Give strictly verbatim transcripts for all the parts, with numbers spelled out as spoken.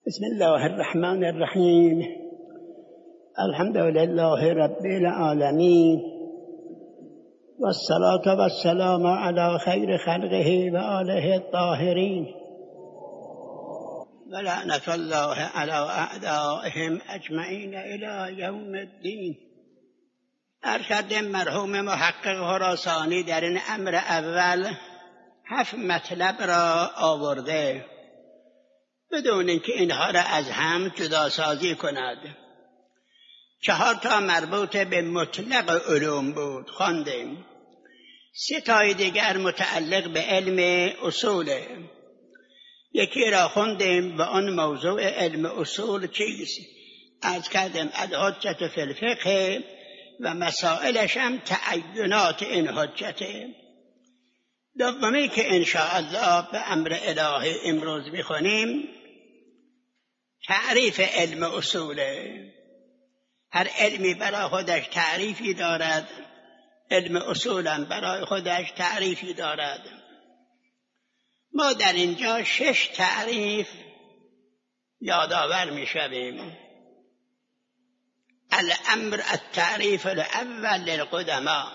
بسم الله الرحمن الرحیم. الحمد لله رب العالمین والصلاة والسلام علی خیر خلقه و آله الطاهرین و لعنت الله علی اعدائهم اجمعین الی یوم الدین. ارشد مرحوم محقق خراسانی در این امر اول هفت مطلب را آورده بدون اینکه اینها را از هم جدا سازی کند. چهار تا مربوط به مطلق علوم بود خواندیم. سه تای دیگر متعلق به علم اصوله. یکی را خوندیم و آن موضوع علم اصول چیست؟ از کردیم الحجت فی الفقه و مسائلش هم تعینات این حجته. دومی که انشاءالله به امر الهی امروز میخونیم تعریف علم اصوله. هر علمی برای خودش تعریفی دارد، علم اصولم برای خودش تعریفی دارد. ما در اینجا شش تعریف یادآور میشویم. الامر التعریف الاول للقدماء.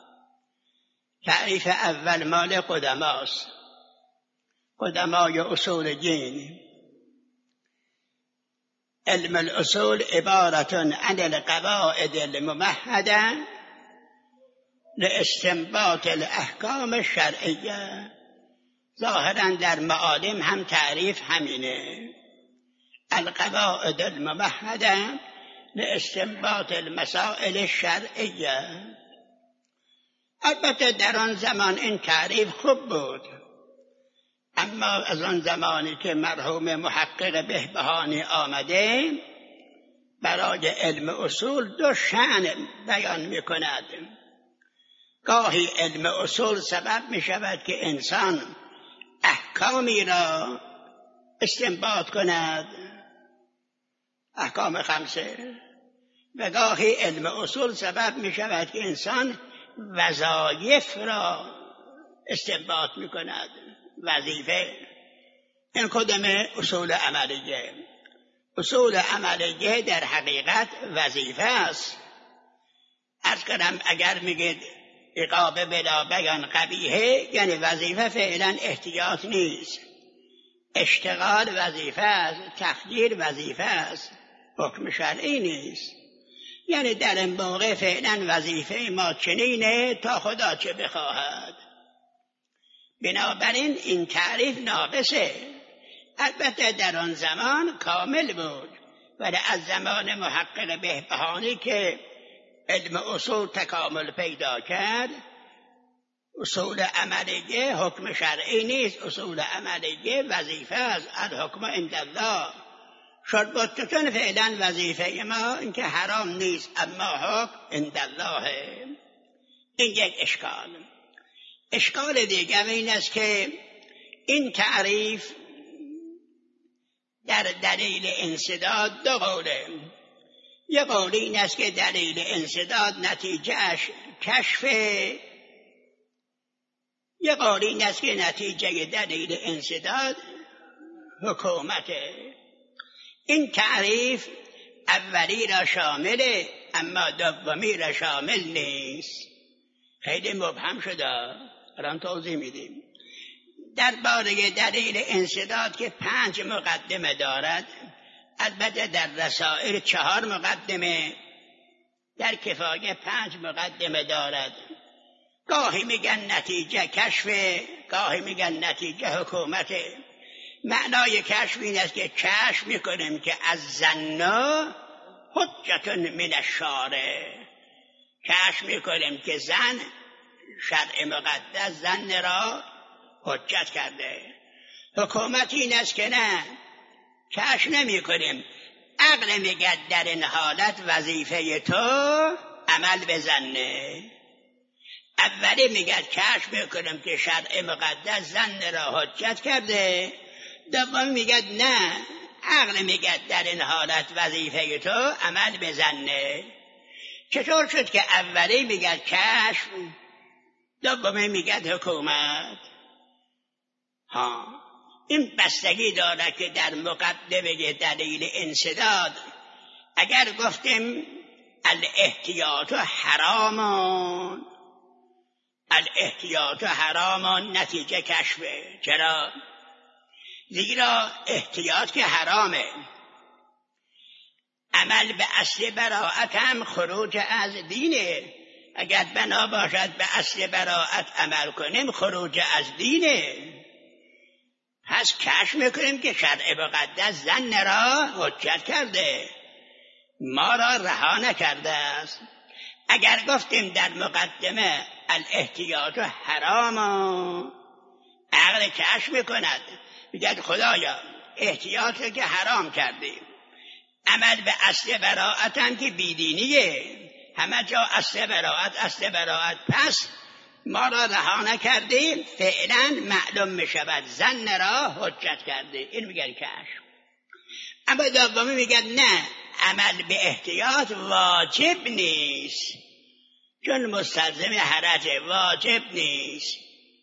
تعریف اول مال قدماست، قدمای اصول دین. علم الاصول عبارت عن القواعد الممهده لاستنباط الاحکام الشرعیه. ظاهرا در معالم هم تعریف همینه، القواعد الممهده لاستنباط المسائل الشرعیه. البته در آن زمان این تعریف خوب بود، اما از آن زمانی که مرحوم محقق بهبهانی آمده برای علم اصول دو شأن بیان می کند. گاهی علم اصول سبب می شود که انسان احکامی را استنباط کند، احکام خمسه، و گاهی علم اصول سبب می شود که انسان وظایف را استنباط می کند، وظیفه. این کدام اصول عملیه؟ اصول عملیه در حقیقت وظیفه است. عرض کنم اگر میگید عقاب بلا بیان قبیحه، یعنی وظیفه فعلا احتیاط نیست. اشتغال وظیفه است، تخدیر وظیفه است، حکم شرعی نیست. یعنی در این موقع فعلا وظیفه ما چنینه تا خدا چه بخواهد. بنابراین این تعریف ناقصه. البته در آن زمان کامل بود، ولی از زمان محقق بهبهانی که علم اصول تکامل پیدا کرد، اصول عملیه حکم شرعی نیست، اصول عملیه وظیفه است. الحکم عند الله. شد بود چون فعلا وظیفه ما اینکه حرام نیست، اما حکم عند الله. این یک اشکال. اشکال دیگر این است که این تعریف در دلیل انسداد دو قوله. یک قول این است که دلیل انسداد نتیجهش کشف، یک قول این است که نتیجه دلیل انسداد حکومته. این تعریف اولی را شامله، اما دومی را شامل نیست. خیلی مبهم شده، الان توضیح میدیم. درباره دلیل انسداد که پنج مقدمه دارد، البته در رسائل چهار مقدمه، در کفایه پنج مقدمه دارد. گاهی میگن نتیجه کشف، گاهی میگن نتیجه حکومت. معنای کشف این است که کشف میکنیم که از زن حجت من الشارع. کشف میکنیم که زن، شرع مقدس زن را حجت کرده. حکومت این است که نه، کشف نمی کنیم. عقل میگه در این حالت وظیفه تو عمل بزنه. اولی میگه کشف میکنیم که شرع مقدس زن را حجت کرده. دومی میگه نه، عقل میگه در این حالت وظیفه تو عمل بزنه. چطور شد که اولی میگه کشف، دومی میگه حکومت؟ ها این بستگی داره که در مقدمه دلیل انسداد اگر گفتیم الاحتیاط حرامان، الاحتیاط حرامان نتیجه کشفه. چرا؟ زیرا احتیاط که حرامه، عمل به اصل براءت هم خروج از دینه. اگر بنا باشد به اصل براءت عمل کنیم خروج از دینه. پس کشف میکنیم که شرع مقدس زن را حجت کرده، ما را رها نکرده است. اگر گفتیم در مقدمه الاحتیاط حرام، عقل کشف میکند، میگه خدایا احتیاط که حرام کردیم، عمل به اصل براءت هم که بیدینیه، همه جا اصل براءت اصل براءت، پس ما را رها نکردیم، فعلا معلوم میشود زن را حجت کرده. این میگن کشف. اما دومی میگن نه، عمل به احتیاط واجب نیست، چون مستلزم حرج، واجب نیست.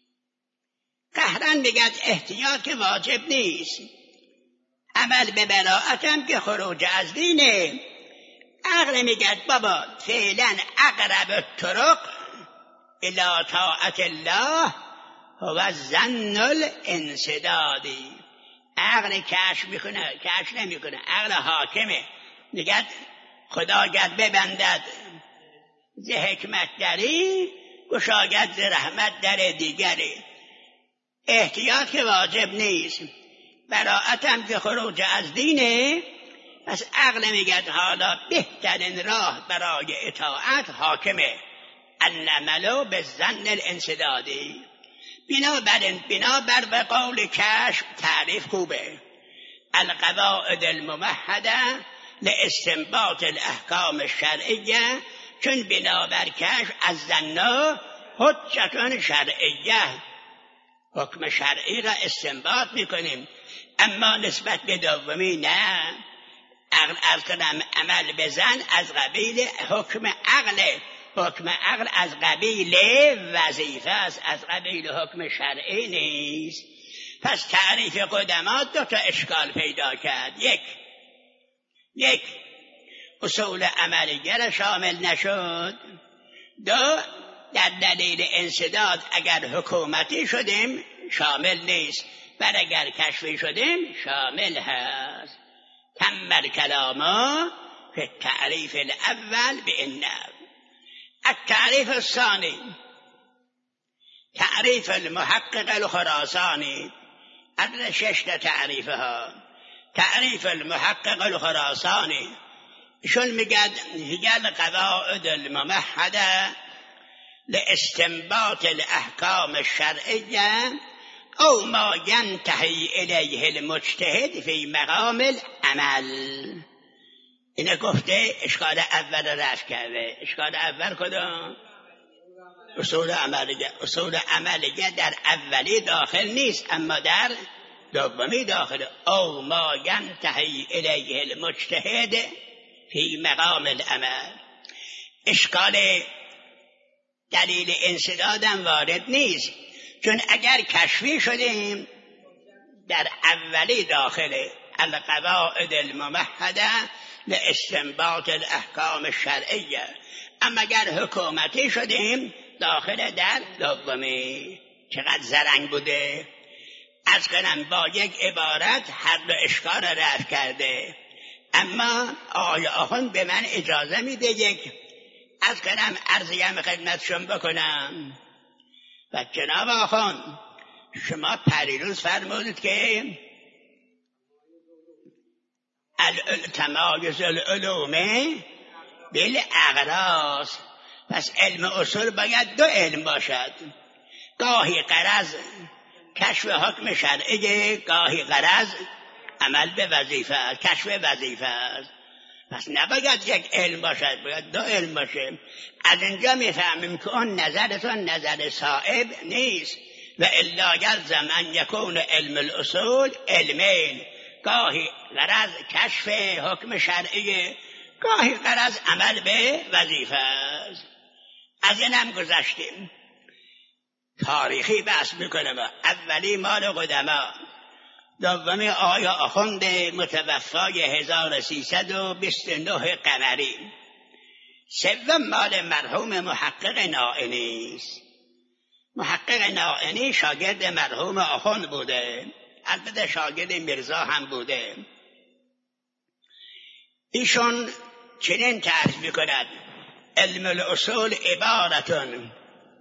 قهرن میگن احتیاط که واجب نیست، عمل به براءت هم که خروج از دینه. عقل میگه بابا فعلا اقرب الطرق الی طاعت الله هو ظن الانسدادی. عقل کشف میکنه، کشف نمیکنه، عقل حاکمه، میگه خدا گر ببندد ز حکمت دری، گشاید ز رحمت در دیگری. احتیاط که واجب نیست، براءت هم که خروج از دینه. پس عقل میگه حالا بهترین راه برای اطاعت حاکمه، العمل بالظن الانسدادی. بنابراین بنابر به قول کشف تعریف خوبه، القواعد الممهده لاستنباط الاحکام الشرعیه، چون بنابر کشف از ظن حجت شرعیه، حکم شرعی را استنباط میکنیم. اما نسبت به دومی نه، عقل از کنم عمل بزن از قبیل حکم عقل، حکم عقل از قبیل وظیفه است، از قبیل حکم شرعی نیست. پس تعریف قدما دو تا اشکال پیدا کرد. یک یک اصول عملیه شامل نشد. دو در دلیل انسداد اگر حکومتی شدیم شامل نیست، بل اگر کشفی شدیم شامل هست. تم الکلام فی التعریف الاول بإنه. التعریف الثانی تعریف المحقق الخراسانی. از شش تعریفها. تعریف المحقق الخراسانی شون میگد هی القواعد الممهده لاستنباط الاحکام الشرعیه او ما ینتهی الیه المجتهد فی مقام العمل. اینه گفته اشکال اول رفع کرده. اشکال اول کدام؟ اصول عملیه. اصول عملیه در اولی داخل نیست، اما در دومی داخل. او ما ینتهی الیه المجتهد فی مقام العمل. اشکال دلیل انسدادم وارد نیست، چون اگر کشفی شدیم در اولی داخله القواعد الممهده لاستنباط الاحکام الشرعیه، اما اگر حکومتی شدیم داخل در دومی. چقدر زرنگ بوده. از کنم با یک عبارت هر دو اشکال رفع کرده. اما آقای آخوند به من اجازه میده یک از کنم عرضیم خدمتشون بکنم. و جناب آخوند شما پریروز فرمودید که تمایز العلوم بالاغراض، پس علم اصول باید دو علم باشد، گاهی غرض کشف حکم شرعی، گاهی غرض عمل به وظیفه، کشف وظیفه است. پس نباید یک علم باشد، باید دو علم باشه. از اینجا میفهمیم که اون نظرتون نظر صائب نیست. و الا یلزم ان یکون علم الاصول علمین، گاهی غرض کشف حکم شرعی، گاهی غرض عمل به وظیفه است. از این هم گذشتیم. تاریخی بحث میکنم. اولی مال قدما، دومی آیا آخوند متوفای هزار و سیصد و بیست و نه قمری. سوم مال مرحوم محقق نائینی است. محقق نائینی شاگرد مرحوم آخوند بوده، البته شاگرد میرزا هم بوده. ایشون چنین تعریف میکند: علم الاصول عبارتون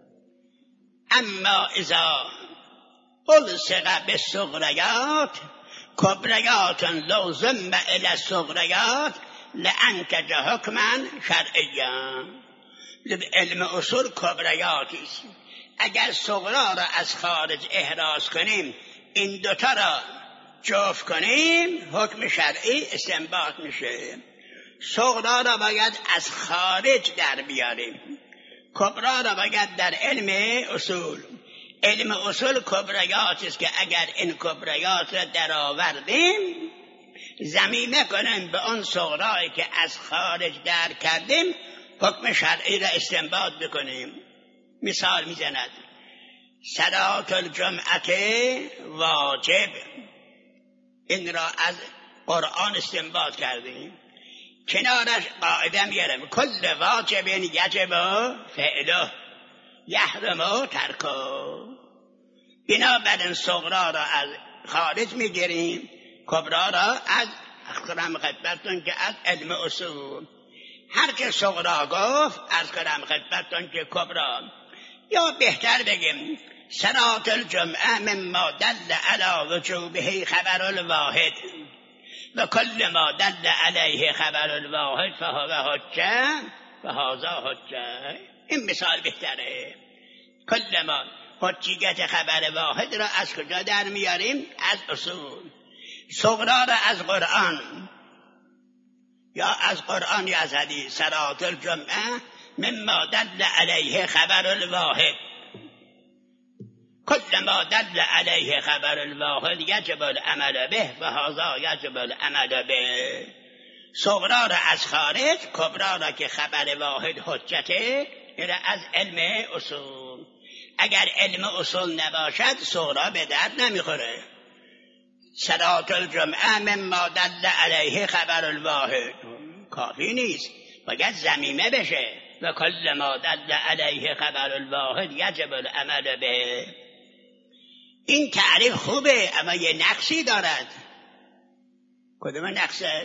اما اذا الصق بالصغریات کبریات لازم الی الصغریات لانتج حکما شرعیا. علم اصول کبریاتی است، اگر صغرا را از خارج احراز کنیم، این دوتا را جفت کنیم، حکم شرعی استنباط میشه. صغرا را باید از خارج در بیاریم، کبرا را باید در علم اصول. علم اصول کبریات است که اگر این کبریات را در آوردیم، ضمیمه کنیم به آن صغرایی که از خارج در کردیم، حکم شرعی را استنباط بکنیم. مثال میزند: صلاة الجمعه واجب، این را از قرآن استنباط کردیم. کنارش قاعده میارم: کل واجب یجب فعله یحرم ترکه. بنابراین صغرا را از خارج میگیریم، کبرا را از اخرام خدمتون که از علم اصول. هر که صغرا گفت از کرم خدمتون که کبرا. یا بهتر بگیم صلاة الجمعه مما دل علی وجوبه خبر الواحد و کل ما دل علیه خبر الواحد فهو حجه فهذا حجه. این مثال بهتره. کل ما حجیت خبر واحد را از کجا در میاریم؟ از اصول. صغرا را از قرآن، یا از قرآن یا از حدیث. صلاة الجمعه مما دل علیه خبر الواحد، کل ما دل علیه خبر الواحد یجب العمل به و هذا یجب العمل به. صغرا را از خارج، کبرا را که خبر واحد حجته، این از علم اصول. اگر علم اصول نباشد صغرا به درد نمیخوره. صلاة الجمعه مما دل علیه خبر الواحد کافی نیست، باید ضمیمه بشه. و کل ما دل علیه خبر الواحد یجب العمل به. این تعریف خوبه، اما یه نقصی دارد. کدوم نقصش؟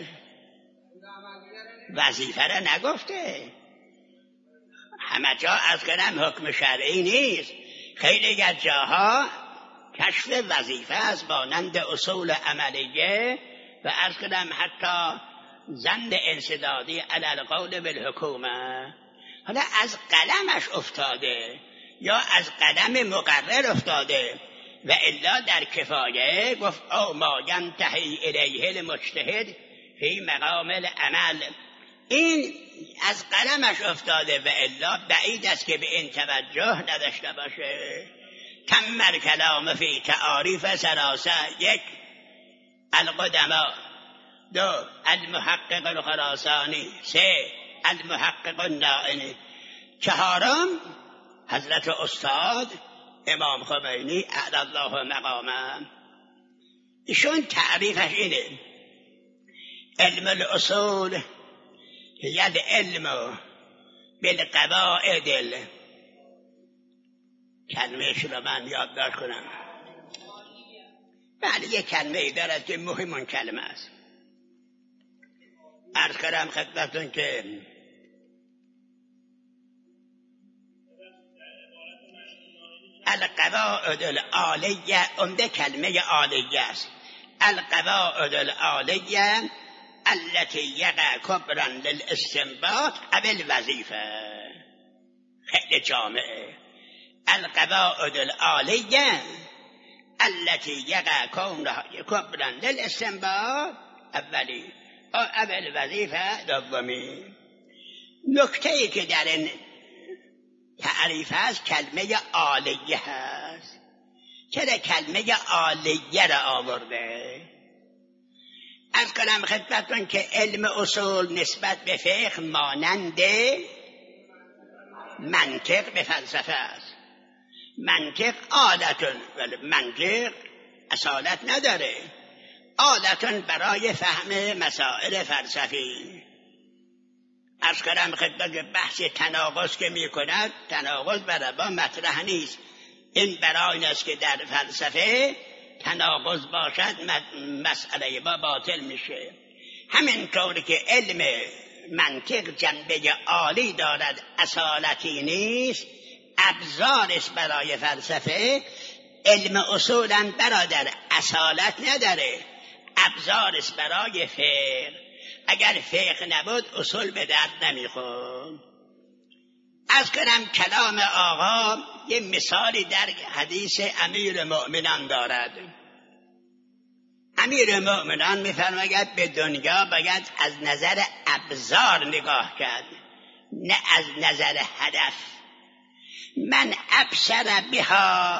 وظیفه را نگفته. همه جا از کنم حکم شرعی نیست. خیلی از جاها کشف وظیفه است، مانند اصول عملیه و از کنم حتی زند انسدادی علی القول بالحکومه. حالا از قلمش افتاده یا از قلم مقرر افتاده، و الا در کفایه گفت او ما ینتهی الیه المجتهد فی مقام العمل. این از قلمش افتاده و الا بعید است که به این توجه نداشته باشه. تم الکلام فی تعاریف ثلاثه: یک القدما، دو المحقق الخراسانی، سه المحقق النائینی، چهارم حضرت استاد امام خمینی اعلی الله مقامه. ایشون تعریفش اینه: علم الاصول هی العلم بالقواعد. کلمهش رو من یادداشت کنم. بله، یک کلمه دارد که مهم اون کلمه است. عرض کردم خدمتتون که القواعد العالیه عمده کلمه عالیه است. القواعد العالیه التي یقع کبرا للاستنباط او الوظیفه. خیلی جامعه. القواعد العالیه التي یقع کبرا للاستنباط اولی او الوظیفه دومی. نکته ای که در این تعریف هست کلمه عالیه هست. چرا کلمه عالیه را آورده؟ از کنم خدمتتون که علم اصول نسبت به فقه مانند منطق به فلسفه است. منطق عادتون، ولی منطق اصالت نداره. عادتاً برای فهم مسائل فلسفی. از کردم خدمت بحث تناقض که می کند، تناقض برای ما مطرح نیست. این برای این است که در فلسفه تناقض باشد مسئله ما باطل میشه. همینطور که علم منطق جنبه عالی دارد، اصالتی نیست، ابزار است برای فلسفه. علم اصول هم برادر اصالت نداره، ابزار است برای فقه. اگر فقه نبود اصول به درد نمیخورد. از کنم کلام آقا یه مثالی در حدیث امیر المؤمنان دارد. امیر المؤمنان میفرماید به دنیا باید از نظر ابزار نگاه کرد، نه از نظر هدف. من ابصر بها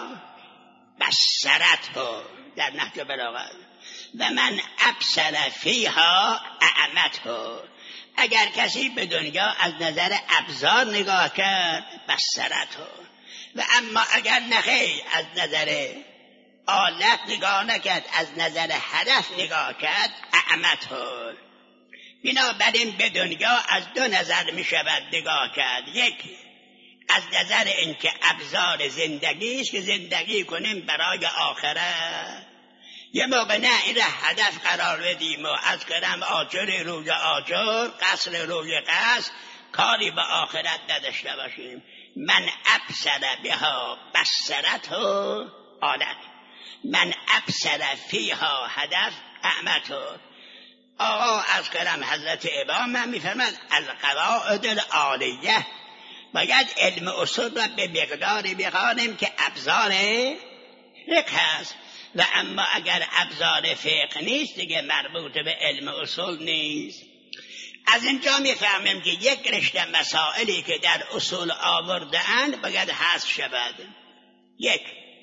بصرته در نهج بلاغت و من ابصر فیها اعمته. اگر کسی به دنیا از نظر ابزار نگاه کرد بصرته، و اما اگر نخیر از نظر آلت نگاه نکرد، از نظر هدف نگاه کرد اعمته. بنابراین به دنیا از دو نظر می شود نگاه کرد. یک، از نظر اینکه ابزار زندگی است که زندگی کنیم برای آخرت. یه موقع نه این را هدف قرار بدیم و از کرم آجر روی آجر، قصر روی قصر، کاری به آخرت نداشته باشیم. من ابصر بها بصرته آلت، من ابصر فیها هدف اعمته. آقا از کرم حضرت امام هم میفرمد القواعد العالیه، باید علم اصول را به مقداری بخوانیم که ابزار فقه است، و اما اگر ابزار فقه نیست دیگه مربوط به علم اصول نیست. از اینجا میفهمیم که یک رشته مسائلی که در اصول آورده اند باید حذف شود. یک،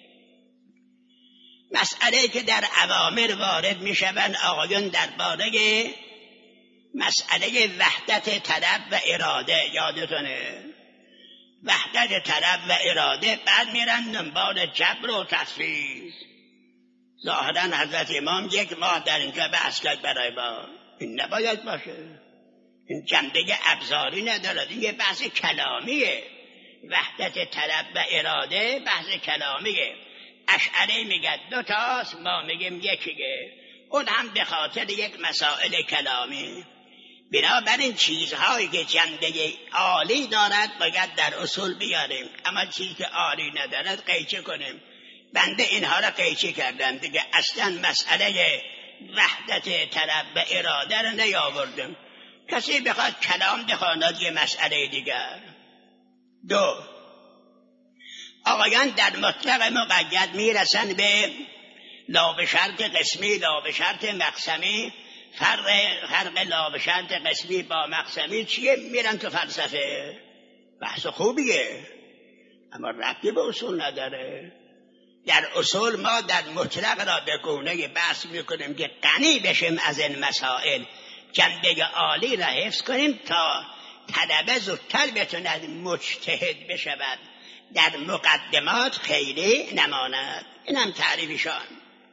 مسئله که در اوامر وارد میشوند آقایان درباره مسئله وحدت طلب و اراده، یادتونه وحدت طلب و اراده، بعد میرن دنبال جبر و تفویض. ظاهرا حضرت امام یک ماه در اینجا بحث کرد برای ما، این نباید باشه، این جنبه ابزاری ندارد، این یه بحث کلامیه. وحدت طلب و اراده بحث کلامیه. اشعری میگه دو تاست، ما میگیم یکیه، اون هم به خاطر یک مسائل کلامی. بنابراین چیزهایی که جنبه عالی دارد باید در اصول بیاریم، اما چیزی که عالی ندارد قیچه کنیم. بنده اینها را قیچه کردم دیگه، اصلا مسئله وحدت طلب و اراده را نیاوردم. کسی بخواد کلام بخواند یه مسئله دیگر. دو، آقایان در مطلق مقید میرسن به لا به شرط قسمی لا به شرط مقسمی. فرق فرق لا به شرط قسمی با مقسمی چیه؟ میرن تو فلسفه، بحث خوبیه اما ربطی به اصول نداره. در اصول ما در مطلق را به گونه بحث میکنیم که غنی بشیم از این مسائل، جنبه عالی را حفظ کنیم تا طلبه زودتر بتوند مجتهد بشود، در مقدمات خیلی نماند. این هم تعریفشان.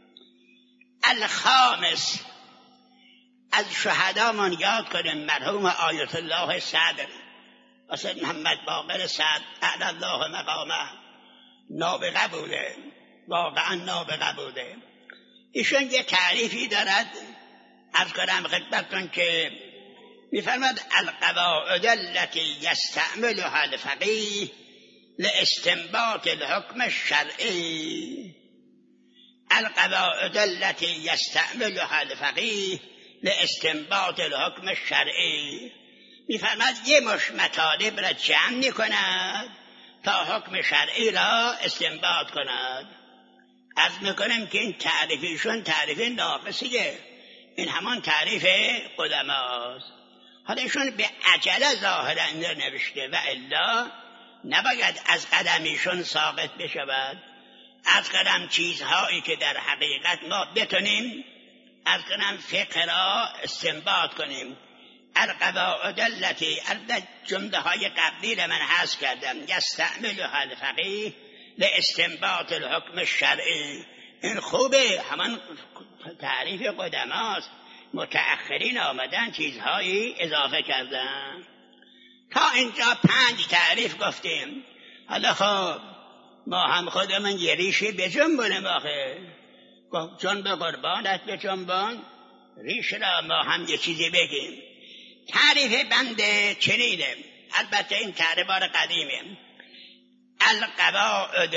الخامس، از شهدامون یاد کنیم مرحوم آیت الله صدر اسد محمد باقر صدر اعلی الله مقامه، نابغه بوده، واقعا نابغه بوده. ایشون یه تعریفی دارد، از کنم خدمتتون که میفرماد القواعد التي يستعملها الفقيه لاستنباط الحكم الشرعي. القواعد التي يستعملها الفقيه لاستنباط الحكم الشرعي. میفرماد یه مش مطالب را جمع میکند تا حکم شرعی را استنباط کند. از میکنم که این تعریفیشون تعریف ناقصیه، این همان تعریف قدماست. حالا ایشون به عجله ظاهرا نوشته و الا نباید از قدمیشون ساقط بشود. از قدم چیزهایی که در حقیقت ما بتونیم از قدم فقه را استنباط کنیم. القواعد التي جمله های قبلی را من حذف کردم، یستعملها الفقیه لاستنباط الحکم الشرعی. این خوبه، همان تعریف قدماست، متأخرین آمدن چیزهایی اضافه کردن. تا اینجا پنج تعریف گفتیم. حالا خب ما هم خودمون یه ریشی بجنبونیم آخه، چون به قربانت بجنبان ریش را ما هم یه چیزی بگیم. تعریف بنده چنینه، البته این تعریف بار قدیمه. القواعد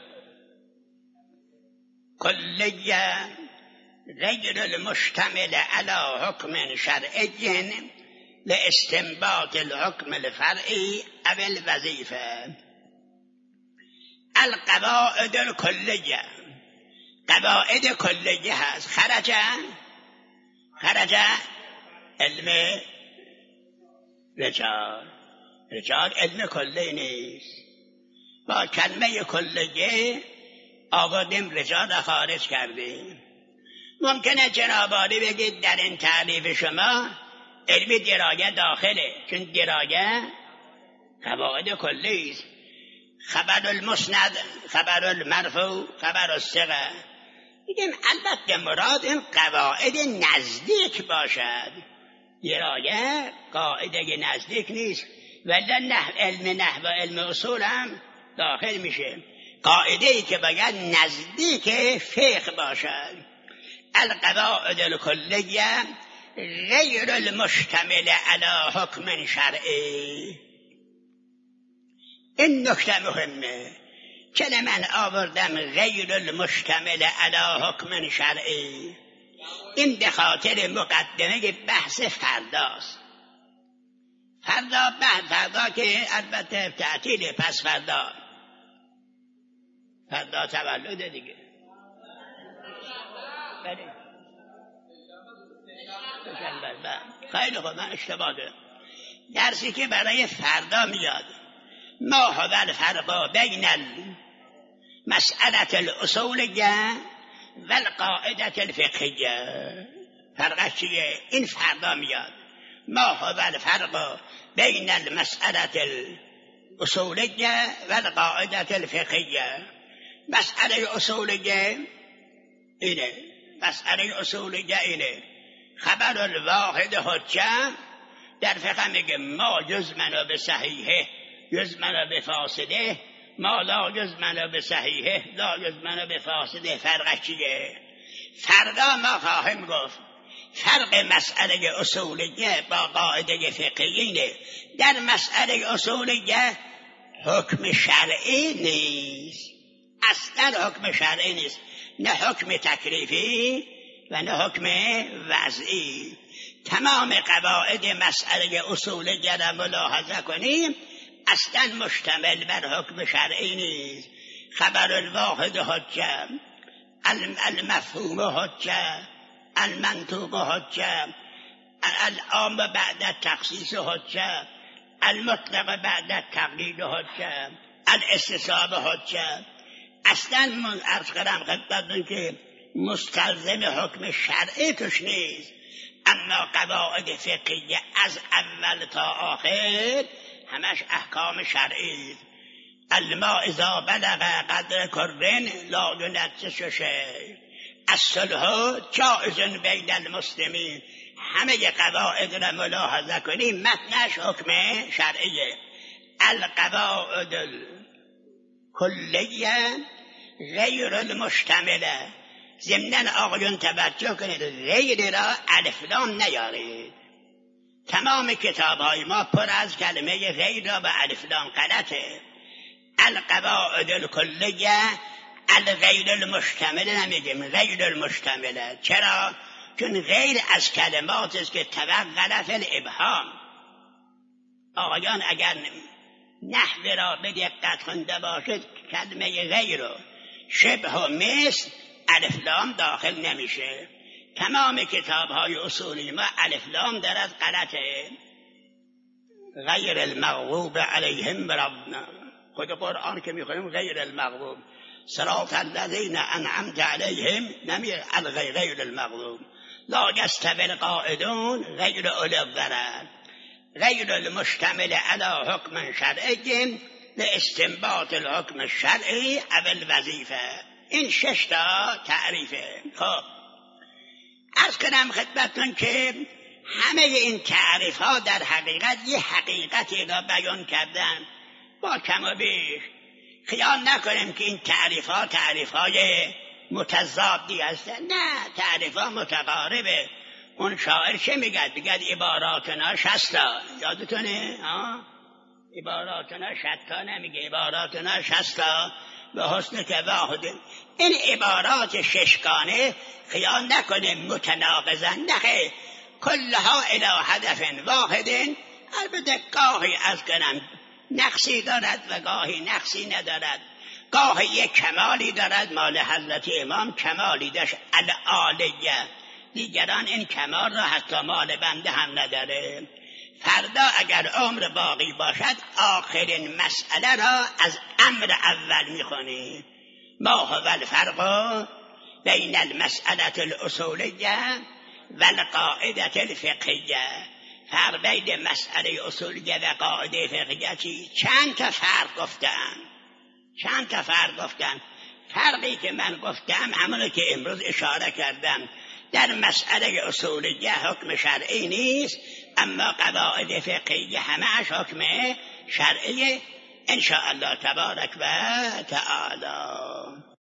الکلیه غیر المشتمل على حکم شرعی لاستنباط الحکم الفرعی او الوظیفه. القواعد الکلیه، قواعد کلیه هست. خرج خرج علم رجال، رجال علم کلی نیست. با کلمه کلیه آوردیم رجال را خارج کردیم. ممکنه جناب عالی بگید در این تعریف شما علم درایه داخله، چون درایه قواعد کلی است. خبر المسند، خبر المرفوع، خبر الثقه. میگیم البته مراد این قواعد نزدیک باشد. درایه قاعده نزدیک نیست، ولی نحو علم نحو و علم اصول هم داخل میشه. قاعده ای که باید نزدیک فقه باشد. القواعد الکلیه غیر المشتمل علی حکم شرعی. این نکته مهمه. چون من آوردم غیر المشتمل علی حکم شرعی، این به خاطر مقدمه بحث فرداست. فردا بعد فردا که البته تعطیل، پس فردا فردا تولد دیگه. بله خیلی خوب، من اشتباه دارم. درسی که برای فردا میاد، ما هو الفرق بین مسئله الاصولیه و القاعده الفقهیه. فرق چیه؟ این فردا میاد. ما هو الفرق بین المسئله الاصولیه و القاعده الفقهیه. مسئله اصولیه اینه، مسئله اصولیه اینه خبر الواحد حجه. در فقه میگه ما یزمن به صحیحه یزمن به فاسده، ما لا یزمن به صحیحه لا یزمن به فاسده. فرق چیه؟ فردا ما خواهیم گفت فرق مسئله اصولیه با قاعده فقهیه. در مسئله اصولیه حکم شرعی نیست، اصلا حکم شرعی نیست، نه حکم تکلیفی و نه حکم وضعی. تمام قواعد مسئله اصولیه را ملاحظه کنیم، اصلا مشتمل بر حکم شرعی نیست. خبر الواحد حجه، المفهوم حجه، المنطوق حجه، العام بعد التخصیص حجه، المطلق بعد التقیید حجه، الاستصحاب حجه. اصلا من عرض کردم خدمتتون که مستلزم حکم شرعی توش نیست. اما قواعد فقهیه از اول تا آخر همش احکام شرعی. الماء اذا بلغ قدر کرن لا ينجس شیء، الصلح جائز بین المسلمین. همه قواعد را ملاحظه کنیم، متنش حکم شرعیه. القواعد الکلیه غیر المشتمله. ضمناً آقایون توجه کنید، غیر را الف لام نیارید. تمام کتاب های ما پر از کلمه غیر را به الف لام غلطه. القواعد الکلیه الغیر المشتمله نمیگیم، غیر المشتمله. چرا؟ چون غیر از کلمات است که توغل فی الابهام. آقایان اگر نحو را به دقت خونده باشید، کلمه غیر و شبه و مثل الف لام داخل نمیشه. تمام کتاب های اصولی ما الف لام در از غلطه. غیر المغضوب علیهم ربنا، خود قرآن که میخونیم غیر المغضوب، صراط الذین انعمت علیهم، نمیگه غیر المغضوب. لا یستوی القاعدون غیر اولی الضرر. غیر المشتمل علی حکم شرعی لاستنباط الحکم الشرعی او الوظیفه. این شش تا تعریفه. خب عرض کنم خدمتتون که همه این تعریف ها در حقیقت یه حقیقتی را بیان کردن با کم و بیش. خیال نکنیم که این تعریف ها تعریف های متضادی هستن، نه، تعریف ها متقاربه. اون شاعر چه میگد؟ میگد عباراتنا شستا، یادتونه؟ عباراتنا شتا نمیگه، عباراتنا شستا به حسن که واحد. این عبارات ششگانه خیال نکنه متناقضن، نه، کلها الی هدف واحد. البته گاهی از کنم نقصی دارد و گاهی نقصی ندارد، گاهی یک کمالی دارد، مال حضرت امام کمالی داشت العالیه، دیگران این کمال را حتی مال بنده هم نداره. فردا اگر عمر باقی باشد آخرین مسئله را از امر اول میخونی. ما هو الفرق بین المسئله الاصولیه و القاعده الفقهیه. فرق بین مسئله اصولیه و قاعده فقهیه چی؟ چند تا فرق گفتم، چند تا فرق گفتم. فرقی که من گفتم همونو که امروز اشاره کردم، در مسئله اصولیه حکم شرعی نیست، اما قواعد فقهیه همه‌اش حکم شرعی ان شاء الله تبارک و تعالی.